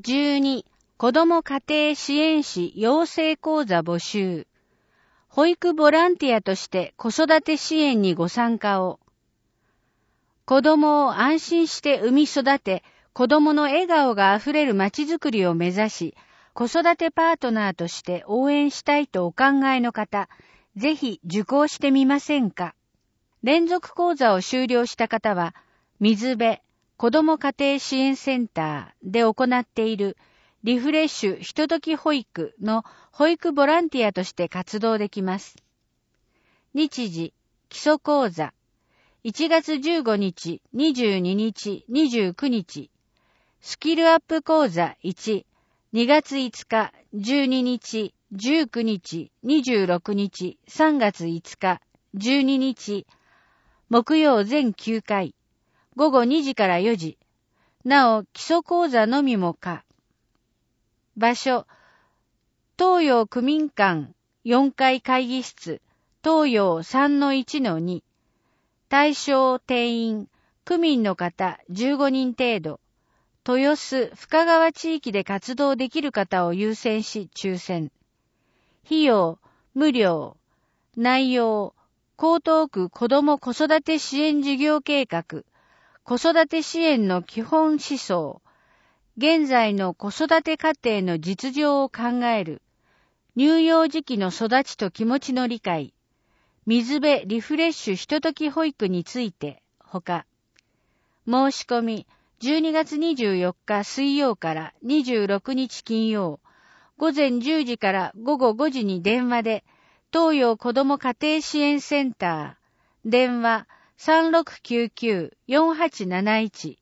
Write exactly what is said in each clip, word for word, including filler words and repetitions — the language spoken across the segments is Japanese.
じゅうに、子ども家庭支援士養成講座募集。保育ボランティアとして子育て支援にご参加を。子どもを安心して産み育て、子どもの笑顔があふれるまちづくりを目指し、子育てパートナーとして応援したいとお考えの方、ぜひ受講してみませんか。連続講座を修了した方は、水辺子ども家庭支援センターで行っているリフレッシュひととき保育の保育ボランティアとして活動できます。日時、基礎講座、いちがつじゅうごにち、にじゅうににち、にじゅうくにち、スキルアップ講座いち、にがついつか、じゅうににち、じゅうくにち、にじゅうろくにち、さんがついつか、じゅうににち、木曜全きゅうかい、ごごにじからよじ、なお基礎講座のみも可。場所、東洋区民館よんかい会議室、東洋 さんのいちのに、対象定員、区民の方じゅうごにん程度、豊洲深川地域で活動できる方を優先し抽選。費用、無料。内容、江東区子ども子育て支援事業計画、子育て支援の基本思想、現在の子育て家庭の実情を考える、乳幼児期の育ちと気持ちの理解、水辺リフレッシュひととき保育について、ほか、申し込み、じゅうにがつにじゅうよっか水曜からにじゅうろくにち金曜、午前じゅうじから午後ごじに電話で、東洋子ども家庭支援センター、電話 さんろくきゅうきゅうよんはちなないち。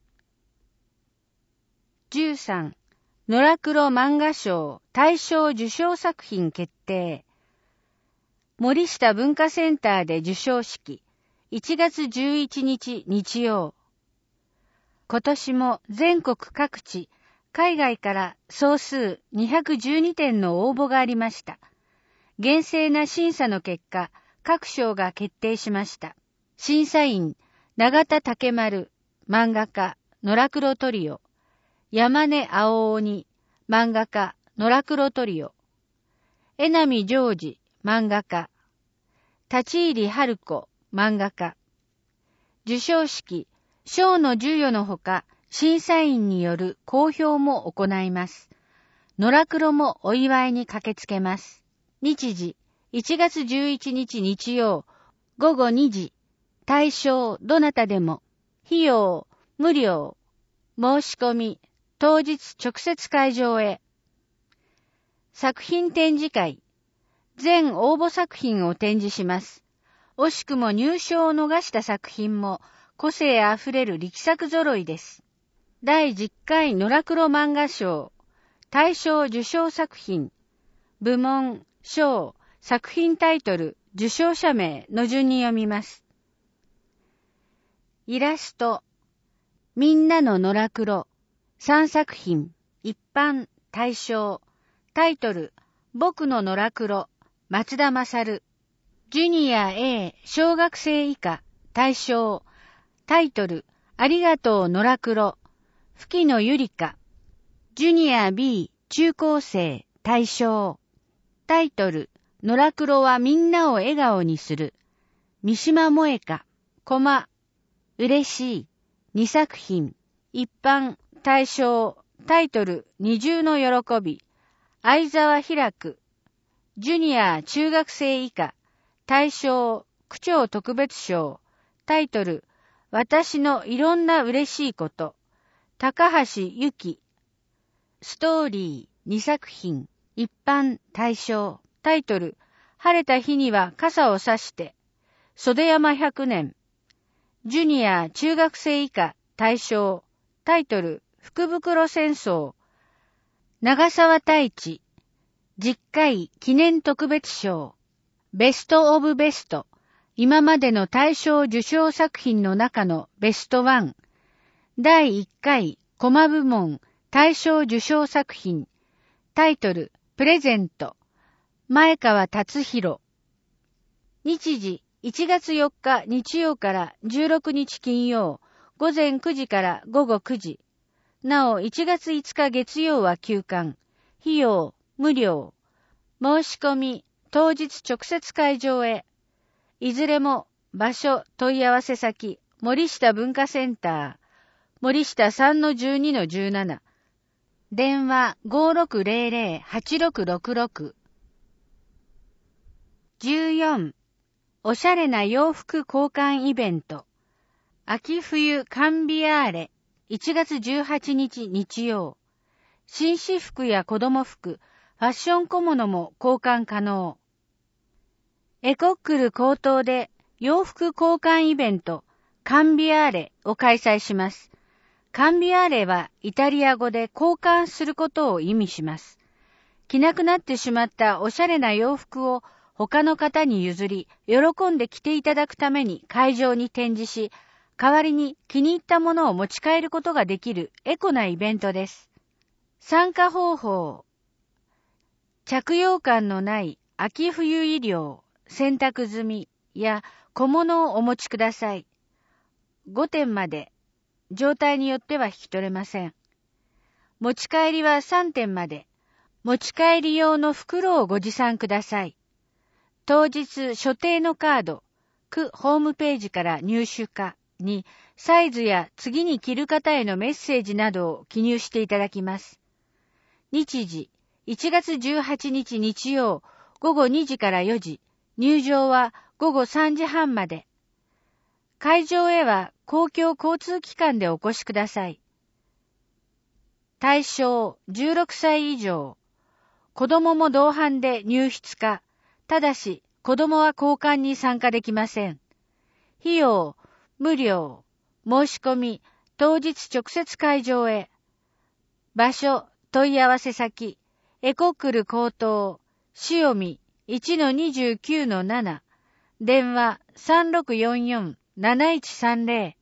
じゅうさん、野良黒漫画賞大賞受賞作品決定。森下文化センターで授賞式、いちがつじゅういちにち日曜。今年も全国各地、海外から総数にひゃくじゅうにてんの応募がありました。厳正な審査の結果、各賞が決定しました。審査員、永田竹丸、漫画家、野良黒トリオ。山根青鬼、漫画家、野良黒トリオ。江波ジョージ、漫画家。立入春子、漫画家。授賞式、賞の授与のほか、審査員による公表も行います。野良黒もお祝いに駆けつけます。日時、いちがつじゅういちにち日曜、ごごにじ、対象どなたでも、費用、無料、申し込み、当日直接会場へ。作品展示会、全応募作品を展示します。惜しくも入賞を逃した作品も、個性あふれる力作揃いです。だいじゅっかい野良黒漫画賞、大賞受賞作品、部門、賞、作品タイトル、受賞者名の順に読みます。イラスト、みんなの野良黒、さんさく品、一般、大賞、タイトル、僕の野良黒、松田勝、ジュニア A 小学生以下、大賞、タイトル、ありがとう野良黒、吹野ゆりか、ジュニア B 中高生、大賞、タイトル、野良黒はみんなを笑顔にする、三島萌香、コマ、嬉しい、にさく品、一般、大賞、タイトル、二重の喜び、相沢開く、ジュニア中学生以下、大賞、区長特別賞、タイトル、私のいろんな嬉しいこと、高橋由紀、ストーリー、にさく品、一般、大賞、タイトル、晴れた日には傘を差して、袖山百年、ジュニア中学生以下、大賞、タイトル、福袋戦争、長沢太一、じゅっかい記念特別賞、ベストオブベスト、今までの大賞受賞作品の中のベストワン、だいいっかいコマ部門大賞受賞作品、タイトル、プレゼント、前川達弘。日時、いちがつよっか日曜からじゅうろくにち金曜、午前くじから午後くじ。 なお、いちがついつか月曜は休館。費用、無料。申し込み、当日直接会場へ。いずれも、場所、問い合わせ先、森下文化センター、森下 さんのじゅうにのじゅうなな。電話 ごーろくゼロゼロ はちろくろくろく。じゅうよん. おしゃれな洋服交換イベント。秋冬カンビアーレ。いちがつじゅうはちにち日曜。紳士服や子供服、ファッション小物も交換可能。エコックル高等で洋服交換イベント、カンビアーレを開催します。カンビアーレはイタリア語で交換することを意味します。着なくなってしまったおしゃれな洋服を他の方に譲り、喜んで着ていただくために会場に展示し、代わりに気に入ったものを持ち帰ることができるエコなイベントです。参加方法。着用感のない秋冬衣料、洗濯済みや小物をお持ちください。ごてんまで。状態によっては引き取れません。持ち帰りはさんてんまで。持ち帰り用の袋をご持参ください。当日所定のカード、区ホームページから入手可にサイズや次に着る方へのメッセージなどを記入していただきます。日時、いちがつじゅうはちにち日曜ごごにじからよじ、入場はごごさんじはんまで。会場へは公共交通機関でお越しください。対象じゅうろくさい以上。子供も同伴で入室可。ただし、子供は交換に参加できません。費用、無料。申し込み、当日直接会場へ。場所、問い合わせ先、エコックル高等、塩見 いちのにじゅうきゅうのなな。電話 さんろくよんよん なないちさんゼロ。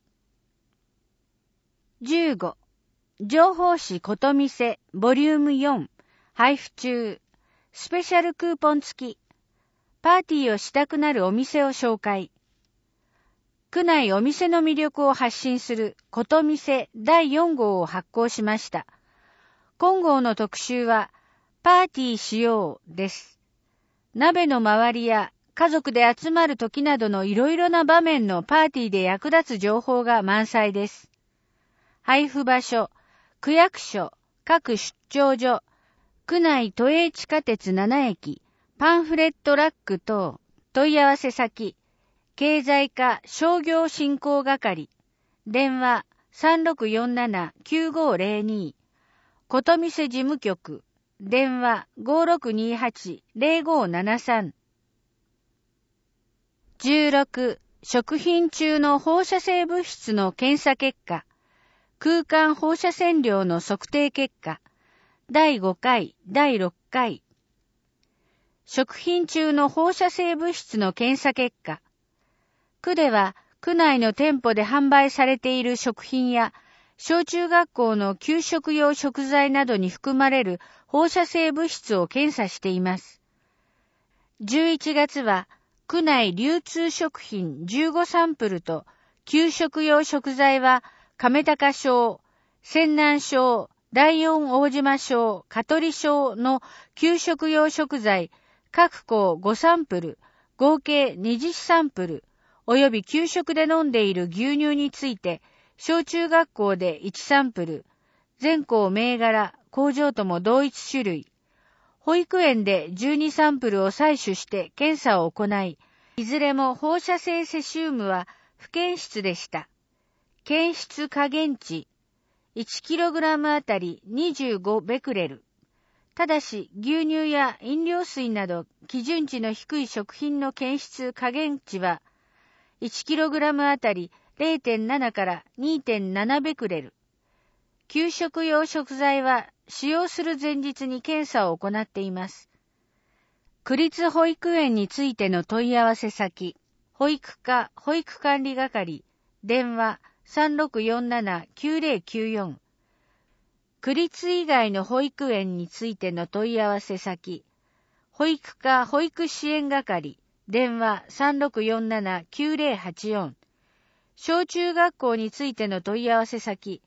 じゅうご. 情報誌ことみせボリュームよん配布中。スペシャルクーポン付き。パーティーをしたくなるお店を紹介。区内お店の魅力を発信することみせだいよんごうを発行しました。今号の特集はパーティーしようです。鍋の周りや家族で集まる時などのいろいろな場面のパーティーで役立つ情報が満載です。配布場所、区役所、各出張所、区内都営地下鉄ななえき、パンフレットラック等、問い合わせ先、経済課商業振興係、電話 さんろくよんなな きゅうごゼロに、ことみせ事務局、電話 ごろくにはち ゼロごななさん。じゅうろく. 食品中の放射性物質の検査結果、空間放射線量の測定結果、だいごかい、だいろっかい。食品中の放射性物質の検査結果。区では、区内の店舗で販売されている食品や、小中学校の給食用食材などに含まれる放射性物質を検査しています。じゅういちがつは、区内流通食品じゅうごサンプルと、給食用食材は、亀高小、泉南小、第四大島小、香取小の給食用食材、各校ごサンプル、合計にじゅうサンプル、および給食で飲んでいる牛乳について、小中学校でいちサンプル、全校銘柄、工場とも同一種類、保育園でじゅうにサンプルを採取して検査を行い、いずれも放射性セシウムは不検出でした。検出下限値、いちキログラム あたりにじゅうごベクレル。ただし、牛乳や飲料水など基準値の低い食品の検出下限値は、いちキログラム あたり れいてんなな から にてんなな ベクレル。給食用食材は使用する前日に検査を行っています。区立保育園についての問い合わせ先、保育課保育管理係、電話 さんろくよんなな きゅうゼロきゅうよん。区立以外の保育園についての問い合わせ先、保育課保育支援係、電話 さんろくよんなな きゅうゼロはちよん。小中学校についての問い合わせ先、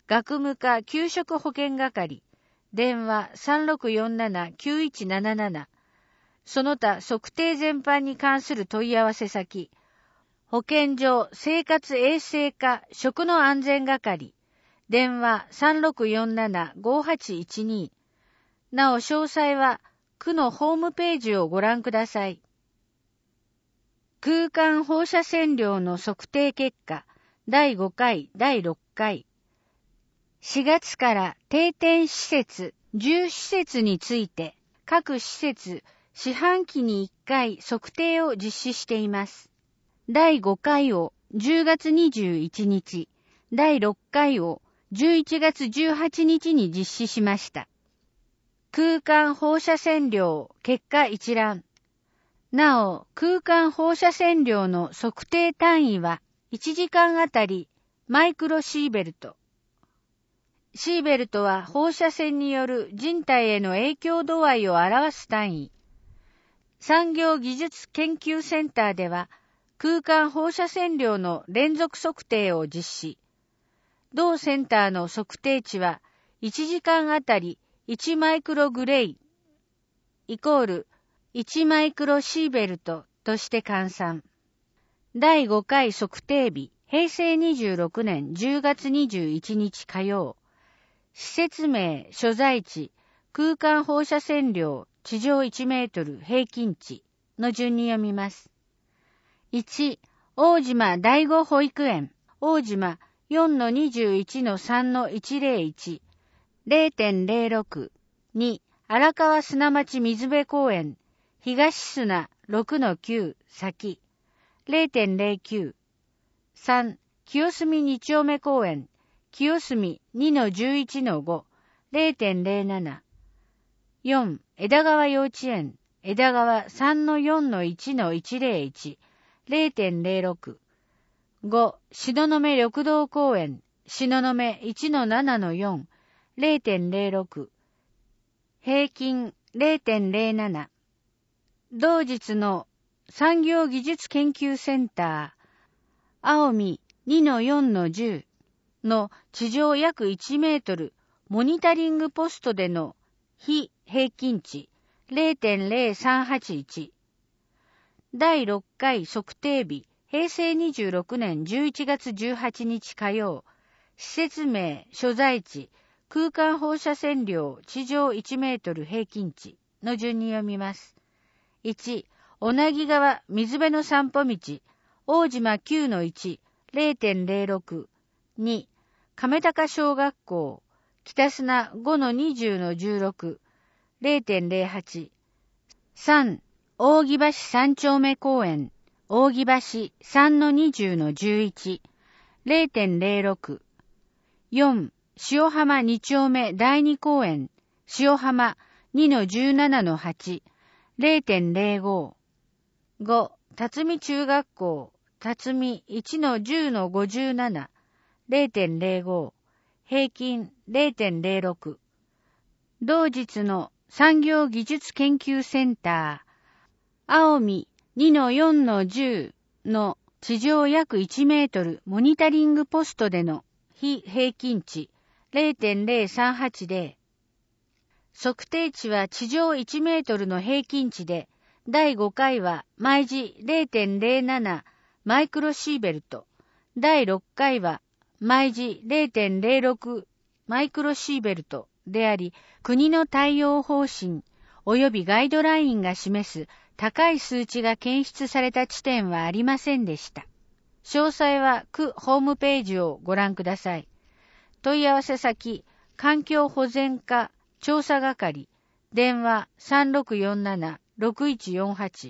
学務課給食保健係、電話 さんろくよんななきゅういちなななな、その他測定全般に関する問い合わせ先、保健所生活衛生課食の安全係、電話 さんろくよんななごはちいちに、なお詳細は区のホームページをご覧ください。空間放射線量の測定結果だいごかい、だいろっかい。しがつから定点施設、じゅう施設について各施設四半期にいっかい測定を実施しています。だいごかいをじゅうがつにじゅういちにち、だいろっかいをじゅういちがつじゅうはちにちに実施しました。空間放射線量結果一覧。なお、空間放射線量の測定単位はいちじかんあたりマイクロシーベルト。シーベルトは放射線による人体への影響度合いを表す単位。産業技術研究センターでは空間放射線量の連続測定を実施。同センターの測定値はいちじかんあたりいちマイクログレイイコールいちマイクロシーベルトとして換算。だいごかい測定日、へいせいにじゅうろくねんじゅうがつにじゅういちにち火曜。施設名、所在地、空間放射線量、地上いちメートル平均値の順に読みます。いち、大島第五保育園、大島 よんのにじゅういちのさんのいちぜろいち、れいてんれいろく。に、荒川砂町水辺公園、東砂 ろくのきゅう 先、れいてんれいきゅう。さん、清澄に丁目公園、清澄 にのじゅういちのご、れいてんれいなな。よん、枝川幼稚園、枝川 さんのよんのいちのいちぜろいち、れいてんれいろく。ご、東雲緑道公園、東雲 いちのななのよん、れいてんれいろく。平均 れいてんれいなな。同日の産業技術研究センター、青海 にのよんのじゅう の地上約いちメートルモニタリングポストでの非平均値 れいてんれいさんはちいち。だいろっかい測定日、へいせいにじゅうろくねんじゅういちがつじゅうはちにち火曜。施設名、所在地、空間放射線量、地上いちメートル平均値の順に読みます。いち、小名木川水辺の散歩道、大島 きゅうのいち、れいてんれいろく。に、亀高小学校、北砂 ごのにじゅうのじゅうろく、れいてんれいはち。さん、扇橋三丁目公園、扇橋 さんのにじゅうのじゅういち、れいてんれいろく。よん、塩浜に丁目第二公園、塩浜 にのじゅうななのはち、れいてんれいご。ご、辰巳中学校、辰巳 いちのじゅうのごじゅうなな、れいてんれいご。平均 れいてんれいろく。同日の産業技術研究センター、青海 にのよんのじゅう の地上約いちメートルモニタリングポストでの非平均値 れいてんれいさんはちぜろ。測定値は地上いちメートルの平均値で、だいごかいは毎時 れいてんれいなな マイクロシーベルト、だいろっかいは毎時 れいてんれいろく マイクロシーベルトであり、国の対応方針及びガイドラインが示す高い数値が検出された地点はありませんでした。詳細は区ホームページをご覧ください。問い合わせ先、環境保全課調査係、電話 さんろくよんななろくいちよんはち。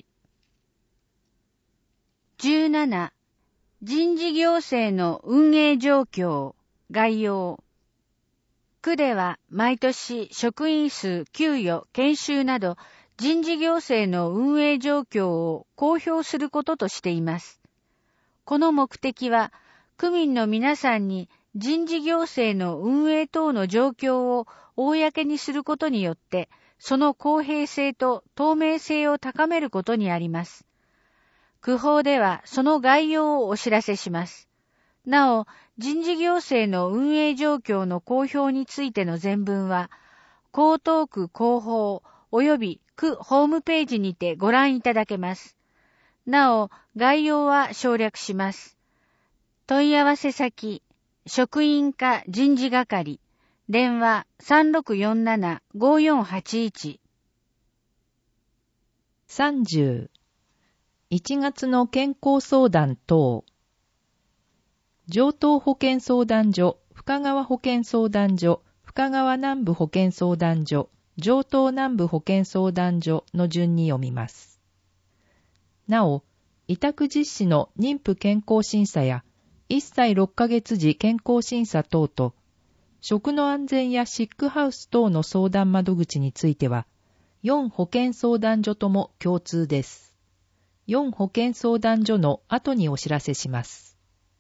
じゅうなな、人事行政の運営状況、概要。区では毎年職員数給与、研修など人事行政の運営状況を公表することとしています。この目的は、区民の皆さんに人事行政の運営等の状況を公にすることによって、その公平性と透明性を高めることにあります。区法ではその概要をお知らせします。 なお、人事行政の運営状況の公表についての全文は、江東区広報及び区ホームページにてご覧いただけます。なお、概要は省略します。問い合わせ先、職員課人事係、電話 さんろくよんなな ごよんはちいち。 さんじゅう。いちがつの健康相談等。城東保健相談所、深川保健相談所、深川南部保健相談所、城東南部保健相談所の順に読みます。なお、委託実施の妊婦健康審査やいっさいろっかげつ時健康審査等と、食の安全やシックハウス等の相談窓口については、よん保健相談所とも共通です。よん保健相談所の後にお知らせします。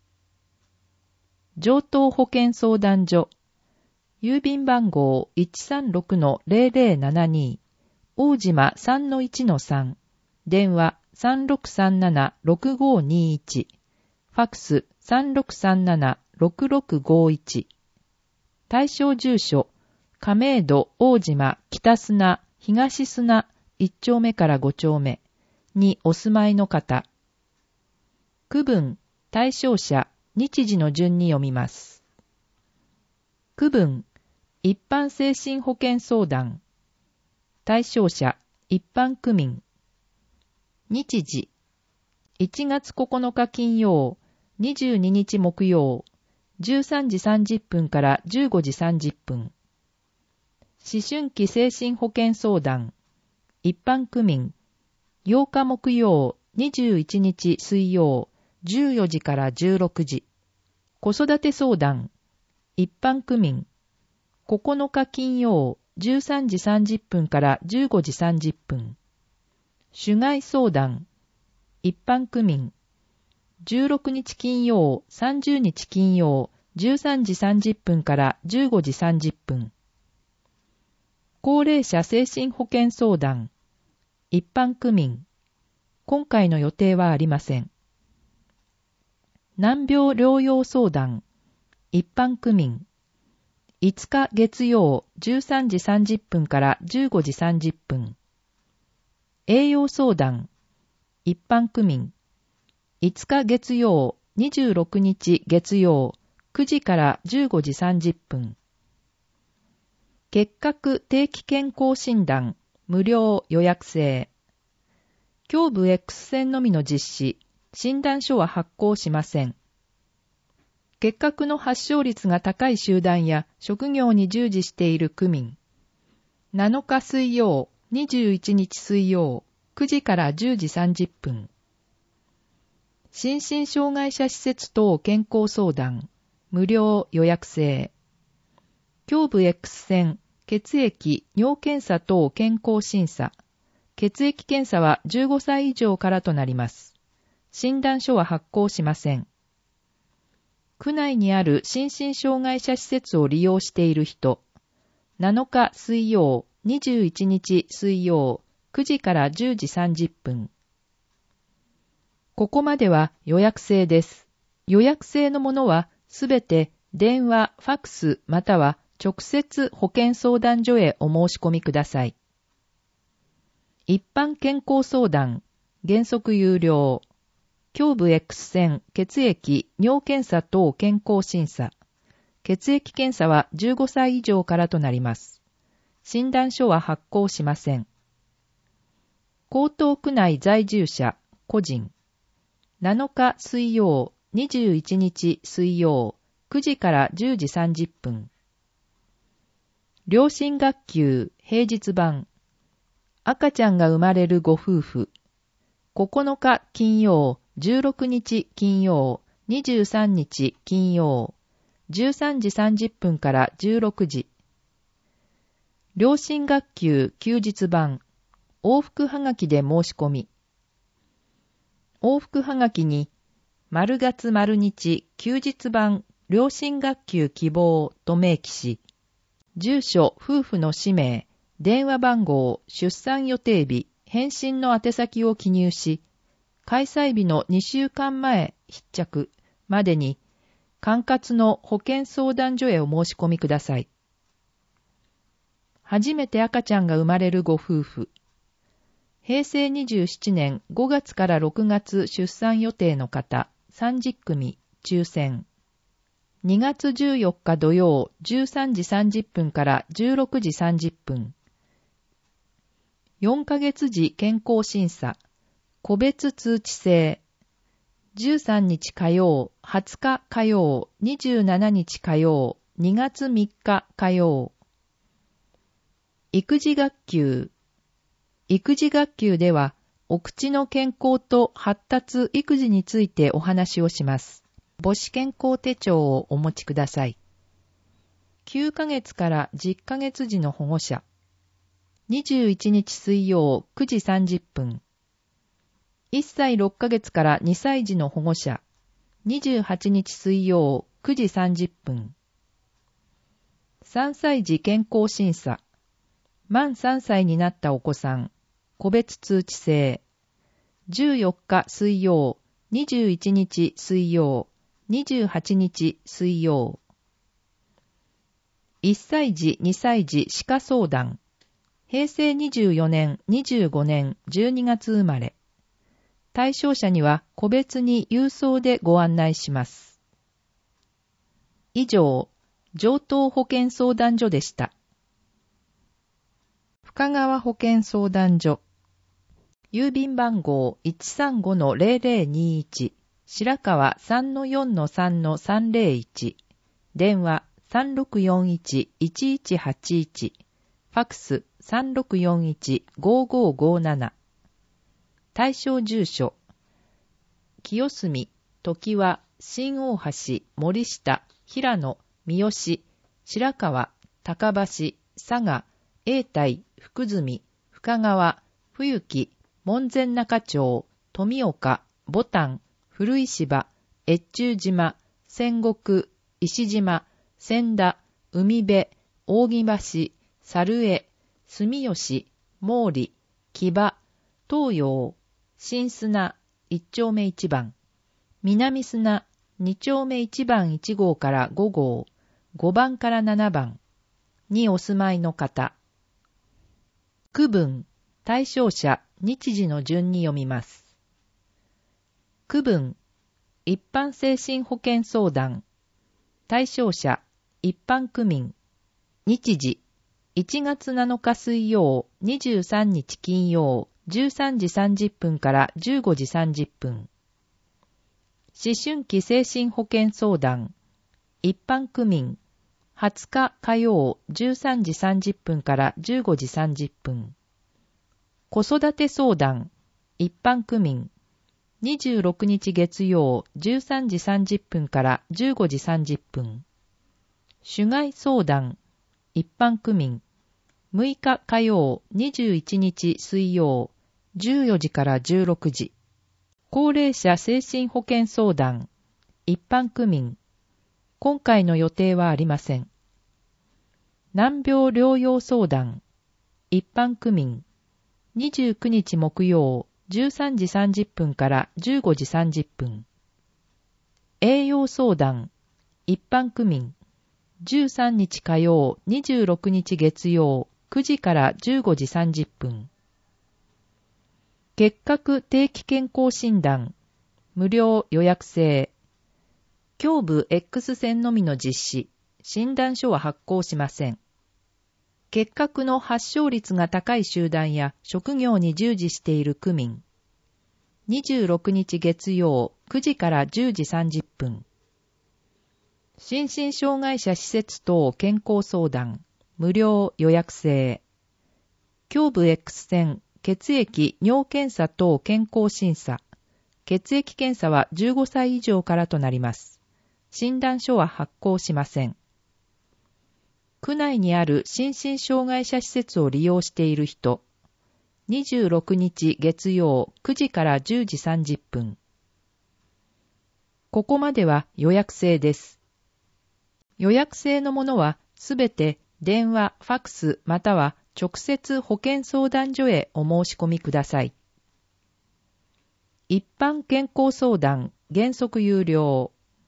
城東保健相談所、郵便番号 いちさんろくのゼロゼロななに、大島 さんのいちのさん、電話 さんろくさんなな ろくごにいち、ファックス さんろくさんなな ろくろくごいち、対象住所、亀戸大島北砂東砂いち丁目からご丁目にお住まいの方。区分、対象者、日時の順に読みます。区分、一般精神保健相談。対象者、一般区民。日時、いちがつここのか金曜、にじゅうににち木曜、じゅうさんじさんじゅっぷんからじゅうごじさんじゅっぷん。思春期精神保健相談。一般区民。ようか木曜、にじゅういちにち水曜、じゅうよじからじゅうろくじ。子育て相談。一般区民。ここのか金曜、じゅうさんじさんじゅっぷんからじゅうごじさんじゅっぷん。種害相談。一般区民。じゅうろくにち金曜、さんじゅうにち金曜、じゅうさんじさんじゅっぷんからじゅうごじさんじゅっぷん。高齢者精神保健相談。一般区民。今回の予定はありません。難病療養相談。一般区民。いつか月曜じゅうさんじさんじゅっぷんからじゅうごじさんじゅっぷん。栄養相談。一般区民。いつか月曜にじゅうろくにち月曜くじからじゅうごじさんじゅっぷん。結核定期健康診断無料予約制。胸部 X 線のみの実施、診断書は発行しません。結核の発症率が高い集団や職業に従事している区民。なのか水曜、にじゅういちにち水曜、くじからじゅうじさんじゅっぷん。心身障害者施設等健康相談、無料予約制。胸部 X 線、血液、尿検査等健康審査。血液検査はじゅうごさい以上からとなります。診断書は発行しません。区内にある心身障害者施設を利用している人。なのか水曜、にじゅういちにち水曜、くじからじゅうじさんじゅっぷん。ここまでは予約制です。予約制のものはすべて電話、ファックスまたは直接保健相談所へお申し込みください。一般健康相談、原則有料。胸部 X 線、血液、尿検査等健康審査。血液検査はじゅうごさい以上からとなります。診断書は発行しません。江東区内在住者、個人。なのか水曜、にじゅういちにち水曜、くじからじゅうじさんじゅっぷん。両親学級、平日版。赤ちゃんが生まれるご夫婦。ここのか金曜、じゅうろくにち金曜、にじゅうさんにち金曜、じゅうさんじさんじゅっぷんからじゅうろくじ。両親学級休日版。往復はがきで申し込み。往復はがきに、丸月丸日休日版両親学級希望と明記し、住所、夫婦の氏名、電話番号、出産予定日、返信の宛先を記入し、開催日のにしゅうかんまえ必着までに管轄の保健相談所へお申し込みください。初めて赤ちゃんが生まれるご夫婦。へいせいにじゅうななねんごがつからろくがつ出産予定の方さんじゅっくみ抽選。にがつじゅうよっか土曜じゅうさんじさんじゅっぷんからじゅうろくじさんじゅっぷん。よんかげつじ健康審査。個別通知制。じゅうさんにち火曜、はつか火曜、にじゅうしちにち火曜、にがつみっか火曜。育児学級。育児学級では、お口の健康と発達育児についてお話をします。母子健康手帳をお持ちください。きゅうかげつからじゅっかげつじの保護者。にじゅういちにち水曜くじさんじゅっぷん。いっさいろっかげつからにさいじの保護者。にじゅうはちにち水曜くじさんじゅっぷん。さんさいじ健康審査。満さんさいになったお子さん。個別通知制。じゅうよっか水曜、にじゅういちにち水曜、にじゅうはちにち水曜。いっさいじにさいじ歯科相談。へいせいにじゅうよねんにじゅうごねんじゅうにがつ生まれ。対象者には個別に郵送でご案内します。以上、城東保健相談所でした。深川保健相談所。郵便番号 いちさんごのゼロゼロにいち、白川 さんのよんのさんのさんぜろいち、電話 さんろくよんいちいちいちはちいち、ファックス さんろくよんいちごごごなな。対象住所、清澄、常盤、新大橋、森下、平野、三好、白川、高橋、佐賀、永代、福住、深川、冬木、門前仲町、富岡、牡丹、古石場、越中島、仙石、石島、千田、海辺、扇橋、猿江、住吉、毛利、木場、東洋、新砂、一丁目一番、南砂、二丁目一番一号から五号、五番から七番にお住まいの方。区分、対象者、日時の順に読みます。区分、一般精神保健相談。対象者、一般区民。日時、いちがつなのか水曜、にじゅうさんにち金曜、じゅうさんじさんじゅっぷんからじゅうごじさんじゅっぷん。思春期精神保健相談。一般区民。はつか火曜、じゅうさんじさんじゅっぷんからじゅうごじさんじゅっぷん。子育て相談。一般区民。にじゅうろくにち月曜、じゅうさんじさんじゅっぷんからじゅうごじさんじゅっぷん。種害相談。一般区民。むいか火曜、にじゅういちにち水曜、じゅうよじからじゅうろくじ。高齢者精神保健相談。一般区民。今回の予定はありません。難病療養相談。一般区民。にじゅうくにち木曜、じゅうさんじさんじゅっぷんからじゅうごじさんじゅっぷん。栄養相談。一般区民。じゅうさんにち火曜、にじゅうろくにち月曜、くじからじゅうごじさんじゅっぷん。結核定期健康診断。無料予約制。胸部 X 線のみの実施。診断書は発行しません。結核の発症率が高い集団や職業に従事している区民。にじゅうろくにち月曜、くじからじゅうじさんじゅっぷん。心身障害者施設等健康相談。無料予約制。胸部 X 線、血液、尿検査等健康審査。血液検査はじゅうごさい以上からとなります。診断書は発行しません。区内にある心身障害者施設を利用している人。にじゅうろくにち月曜くじからじゅうじさんじゅっぷん。ここまでは予約制です。予約制のものはすべて電話、ファックスまたは直接保健相談所へお申し込みください。一般健康相談原則有料。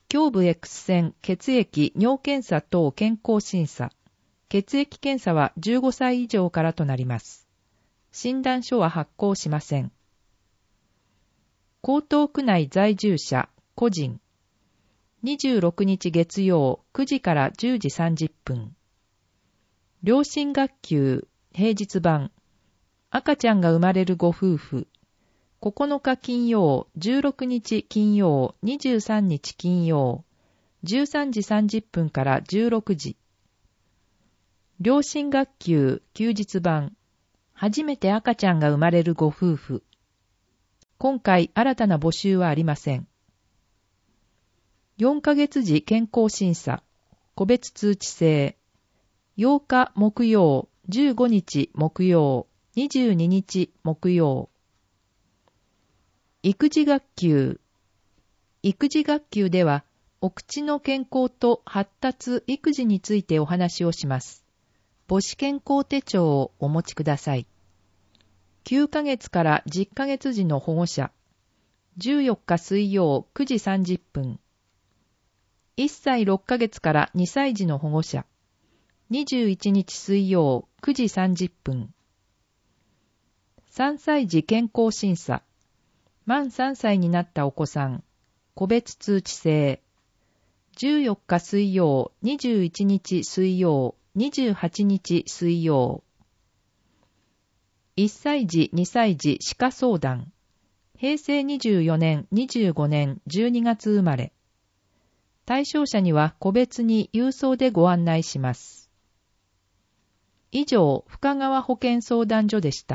胸部 X 線、血液、尿検査等健康審査。血液検査はじゅうごさい以上からとなります。診断書は発行しません。江東区内在住者、個人。にじゅうろくにち月曜くじからじゅうじさんじゅっぷん。両親学級、平日版。赤ちゃんが生まれるご夫婦。ここのか金曜、じゅうろくにち金曜、にじゅうさんにち金曜、じゅうさんじさんじゅっぷんからじゅうろくじ。両親学級、休日版。初めて赤ちゃんが生まれるご夫婦。今回新たな募集はありません。よんかげつ時健康審査、個別通知制。ようか木曜、じゅうごにち木曜、にじゅうににち木曜。育児学級。育児学級では、お口の健康と発達育児についてお話をします。母子健康手帳をお持ちください。きゅうかげつからじゅっかげつ時の保護者。じゅうよっか水曜くじさんじゅっぷん。いっさいろっかげつからにさい児の保護者。にじゅういちにち水曜くじさんじゅっぷん。さんさい児健康審査。満さんさいになったお子さん。個別通知制。じゅうよっか水曜、にじゅういちにち水曜、にじゅうはちにち水曜。いっさい児、にさい児歯科相談。平成にじゅうよねん、にじゅうごねんじゅうにがつ生まれ。対象者には個別に郵送でご案内します。以上、深川保健相談所でした。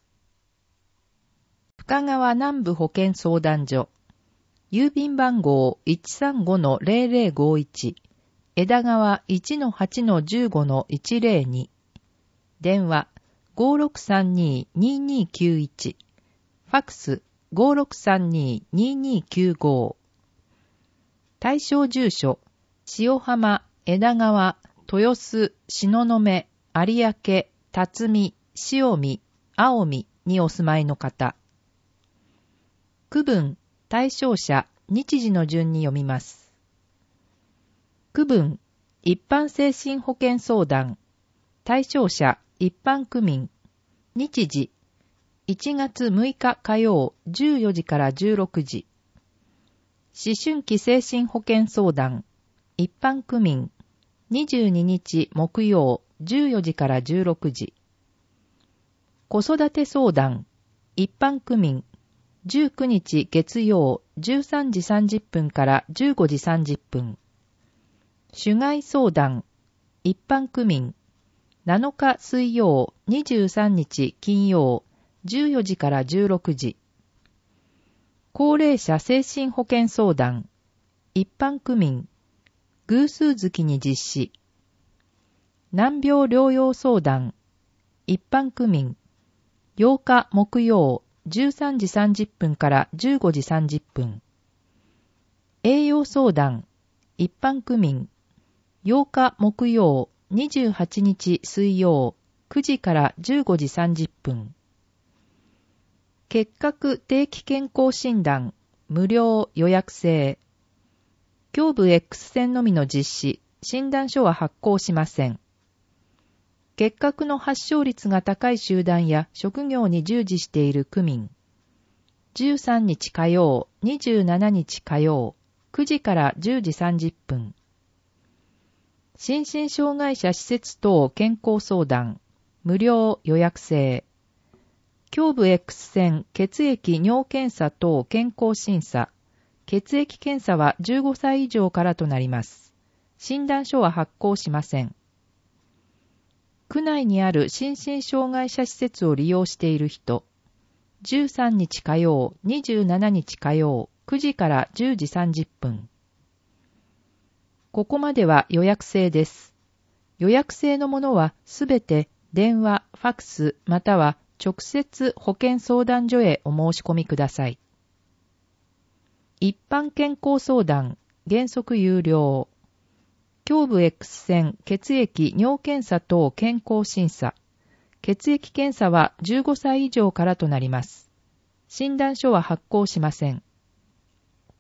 深川南部保健相談所。郵便番号 いちさんごのゼロゼロごいち。枝川 いちのはちのじゅうごのいちゼロに。電話 ごろくさんにーにーにーきゅういち。ファックス ごろくさんにーにーにーきゅうご。対象住所、塩浜、枝川、豊洲、東雲、有明、辰巳、塩見、青海にお住まいの方。区分、対象者、日時の順に読みます。区分、一般精神保健相談。対象者、一般区民。日時、いちがつむいか火曜じゅうよじからじゅうろくじ。思春期精神保健相談。一般区民。にじゅうににち木曜じゅうよじからじゅうろくじ。子育て相談。一般区民。じゅうくにち月曜じゅうさんじさんじゅっぷんからじゅうごじさんじゅっぷん。主害相談。一般区民。なのか水曜にじゅうさんにち金曜じゅうよじからじゅうろくじ。高齢者精神保健相談。一般区民。偶数月に実施。難病療養相談。一般区民。ようか木曜じゅうさんじさんじゅっぷんからじゅうごじさんじゅっぷん。栄養相談。一般区民。ようか木曜にじゅうはちにち水曜くじからじゅうごじさんじゅっぷん。結核定期健康診断。無料予約制。胸部 X 線のみの実施。診断書は発行しません。結核の発症率が高い集団や職業に従事している区民。じゅうさんにち火曜、にじゅうしちにち火曜、くじからじゅうじさんじゅっぷん。心身障害者施設等健康相談。無料予約制。胸部 X 線、血液尿検査等健康審査。血液検査はじゅうごさい以上からとなります。診断書は発行しません。区内にある心身障害者施設を利用している人。じゅうさんにち火曜、にじゅうしちにち火曜、くじからじゅうじさんじゅっぷん。ここまでは予約制です。予約制のものはすべて電話、ファックスまたは直接保健相談所へお申し込みください。一般健康相談、原則有料。胸部 X 線、血液、尿検査等健康審査。血液検査はじゅうごさい以上からとなります。診断書は発行しません。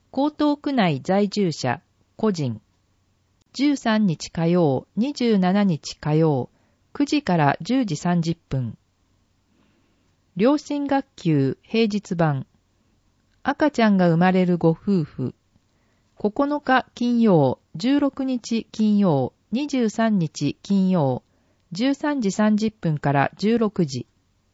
江東区内在住者、個人。じゅうさんにち火曜、にじゅうしちにち火曜、くじからじゅうじさんじゅっぷん。両親学級平日版。赤ちゃんが生まれるご夫婦。ここのか金曜、じゅうろくにち金曜、にじゅうさんにち金曜、じゅうさんじさんじゅっぷんからじゅうろくじ。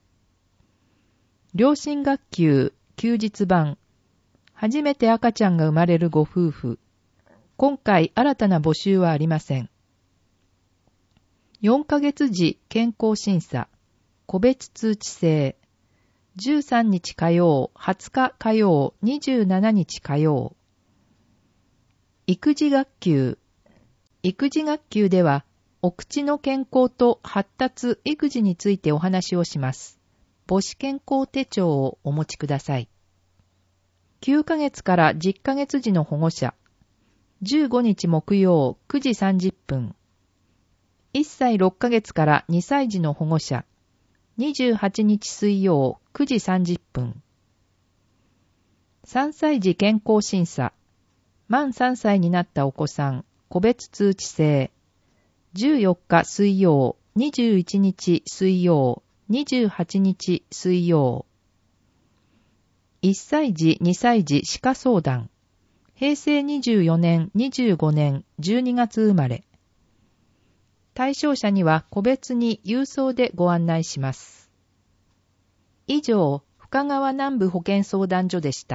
両親学級休日版。初めて赤ちゃんが生まれるご夫婦。今回新たな募集はありません。よんかげつ時健康審査。個別通知制。じゅうさんにち火曜、はつか火曜、にじゅうしちにち火曜。育児学級。育児学級では、お口の健康と発達、育児についてお話をします。母子健康手帳をお持ちください。きゅうかげつからじゅっかげつ時の保護者。じゅうごにち木曜くじさんじゅっぷん。いっさいろっかげつからにさい児の保護者。にじゅうはちにち水曜くじさんじゅっぷん。さんさい児健康審査。満さんさいになったお子さん、個別通知制。じゅうよっか水曜、にじゅういちにち水曜、にじゅうはちにち水曜。いっさい児、にさい児歯科相談。平成にじゅうよねん、にじゅうごねん、じゅうにがつ生まれ。対象者には個別に郵送でご案内します。以上、深川南部保健相談所でした。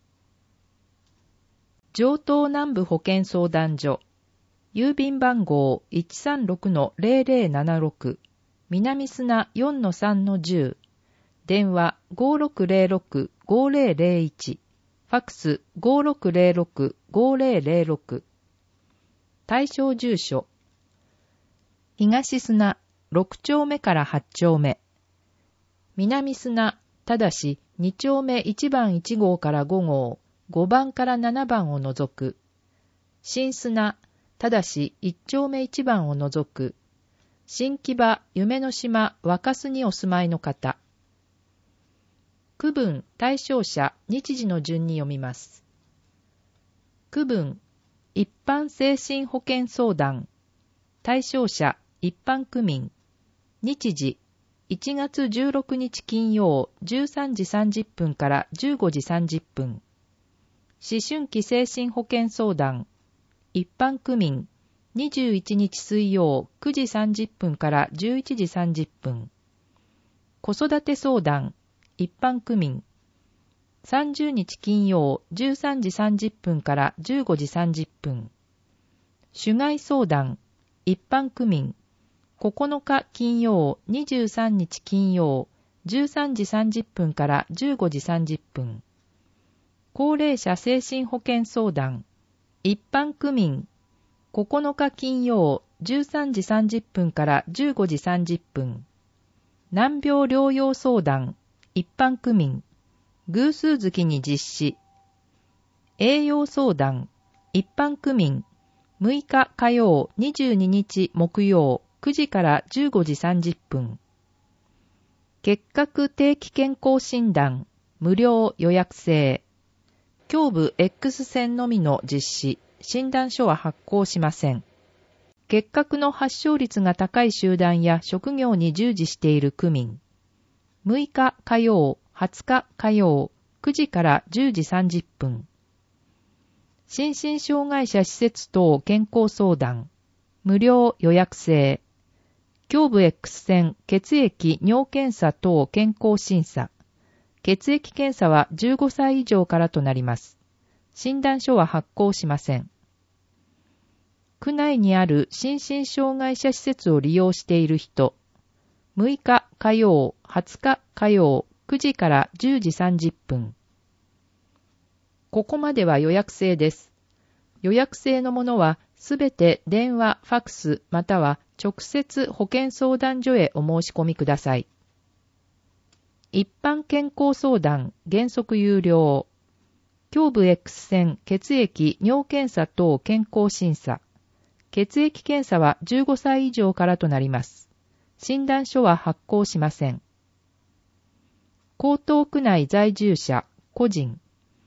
城東南部保健相談所。郵便番号 いちさんろくのゼロゼロななろく。南砂 よんのさんのじゅう。電話 ごろくゼロろくごゼロゼロいち。ファックス ごろくゼロろくごゼロゼロろく。対象住所。東砂ろくちょうめからはちちょうめ。南砂、ただしにちょうめいちばんいちごうからごごう、ごばんからななばんを除く。新砂、ただしいちちょうめいちばんを除く。新木場、夢の島、若洲にお住まいの方。区分、対象者、日時の順に読みます。区分、一般精神保健相談。対象者、一般区民。日時、いちがつじゅうろくにち金曜、じゅうさんじさんじゅっぷんからじゅうごじさんじゅっぷん。思春期精神保健相談。一般区民。にじゅういちにち水曜、くじさんじゅっぷんからじゅういちじさんじゅっぷん。子育て相談。一般区民。さんじゅうにち金曜、じゅうさんじさんじゅっぷんからじゅうごじさんじゅっぷん。種害相談。一般区民。ここのか金曜、にじゅうさんにち金曜、じゅうさんじさんじゅっぷんからじゅうごじさんじゅっぷん。高齢者精神保健相談。一般区民。ここのか金曜、じゅうさんじさんじゅっぷんからじゅうごじさんじゅっぷん。難病療養相談。一般区民。偶数月に実施。栄養相談。一般区民。むいか火曜、にじゅうににち木曜、くじからじゅうごじさんじゅっぷん。結核定期健康診断。無料予約制。胸部 X 線のみの実施。診断書は発行しません。結核の発症率が高い集団や職業に従事している区民。むいか火曜、はつか火曜、くじからじゅうじさんじゅっぷん。心身障害者施設等健康相談。無料予約制。胸部 X 線、血液、尿検査等健康審査。血液検査はじゅうごさい以上からとなります。診断書は発行しません。区内にある心身障害者施設を利用している人。むいか火曜、はつか火曜、くじからじゅうじさんじゅっぷん。ここまでは予約制です。予約制のものはすべて電話、ファックスまたは直接保健相談所へお申し込みください。一般健康相談原則有料。胸部 X 線、血液、尿検査等健康審査。血液検査はじゅうごさい以上からとなります。診断書は発行しません。江東区内在住者、個人。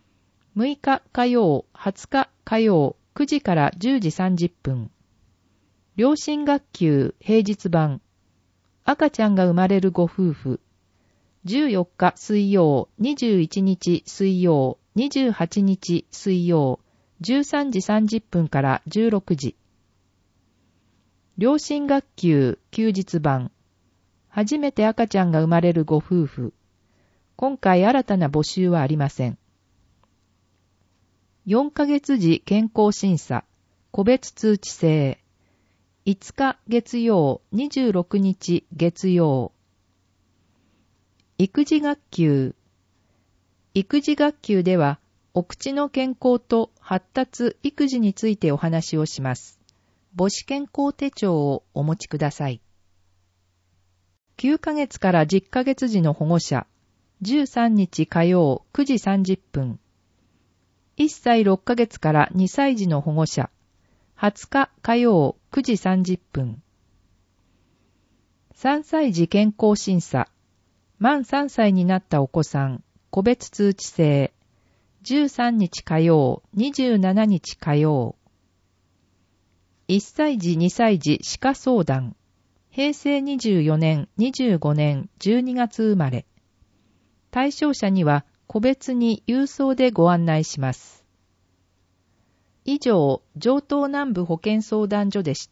むいか火曜、はつか火曜、くじからじゅうじさんじゅっぷん。両親学級平日版。赤ちゃんが生まれるご夫婦。じゅうよっか水曜、にじゅういちにち水曜、にじゅうはちにち水曜、じゅうさんじさんじゅっぷんからじゅうろくじ。両親学級休日版。初めて赤ちゃんが生まれるご夫婦。今回新たな募集はありません。よんかげつ時健康審査、個別通知制。いつか月曜、にじゅうろくにち月曜。育児学級。育児学級では、お口の健康と発達育児についてお話をします。母子健康手帳をお持ちください。きゅうかげつからじゅっかげつ時の保護者。じゅうさんにち火曜くじさんじゅっぷん。いっさいろっかげつからにさい児の保護者。はつか火曜くじさんじゅっぷん。さんさい児健康審査。満さんさいになったお子さん、個別通知制。じゅうさんにち火曜、にじゅうしちにち火曜。いっさい児にさい児歯科相談。平成にじゅうよねん、にじゅうごねんじゅうにがつ生まれ。対象者には個別に郵送でご案内します。以上、城東南部保健相談所でした。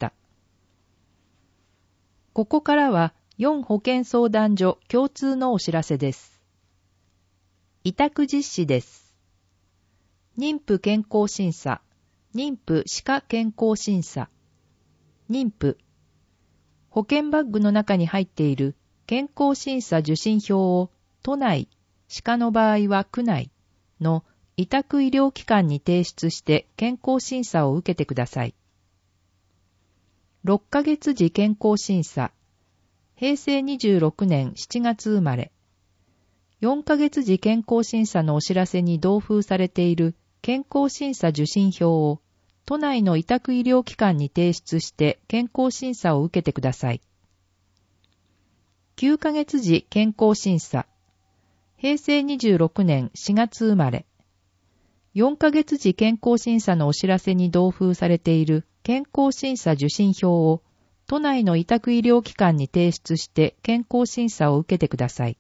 ここからはよん保健相談所共通のお知らせです。委託実施です。妊婦健康審査、妊婦歯科健康審査、妊婦、保険バッグの中に入っている健康審査受診票を都内、歯科の場合は区内の委託医療機関に提出して健康審査を受けてください。ろっかげつ時健康審査、平成にじゅうろくねんしちがつ生まれ。よんかげつ時健康審査のお知らせに同封されている健康審査受診票を都内の委託医療機関に提出して健康審査を受けてください。きゅうかげつ時健康審査、平成にじゅうろくねんしがつ生まれ。よんかげつ時健康審査のお知らせに同封されている健康審査受診票を都内の委託医療機関に提出して健康審査を受けてください。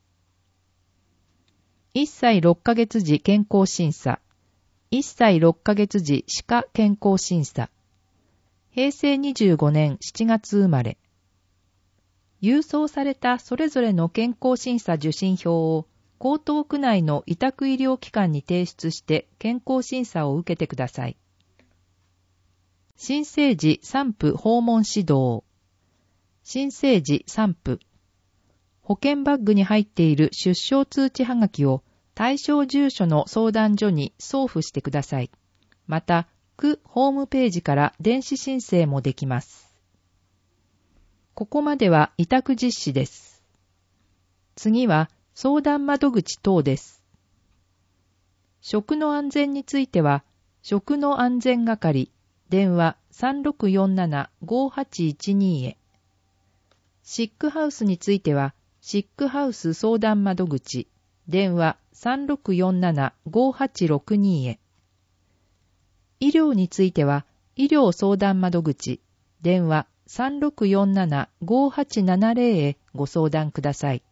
いっさいろっかげつ時健康審査、いっさいろっかげつ時歯科健康審査、平成にじゅうごねんしちがつ生まれ。郵送されたそれぞれの健康審査受診票を江東区内の委託医療機関に提出して健康審査を受けてください。新生児産婦訪問指導。新生児産婦。保険バッグに入っている出生通知はがきを対象住所の相談所に送付してください。また、区ホームページから電子申請もできます。ここまでは委託実施です。次は相談窓口等です。食の安全については、食の安全係、電話 さんろくよんななごはちいちに へ。シックハウスについては、シックハウス相談窓口、電話 さんろくよんななごはちろくに へ。医療については、医療相談窓口、電話 さんろくよんななごはちななぜろ へご相談ください。